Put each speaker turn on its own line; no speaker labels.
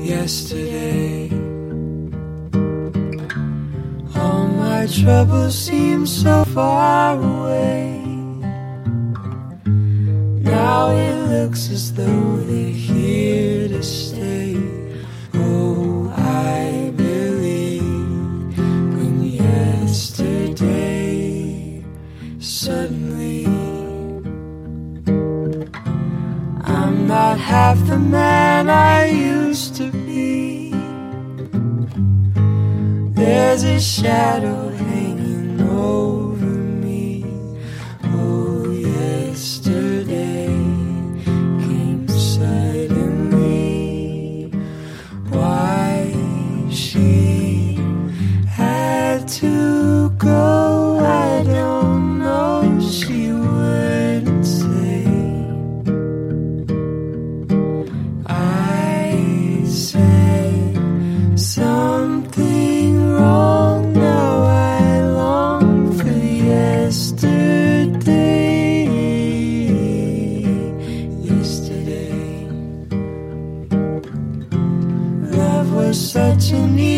yesterday. All my troubles seem so far away. Now it looks as though they're here to stay. Oh, I believe when yesterday suddenly I'm not half the man I used to be. There's a shadow hanging over me. Oh, yesterday came suddenly. Why she had to go, I don't know. She wouldn't say. I said something wrong. Now I long for yesterday. Yesterday, love was such an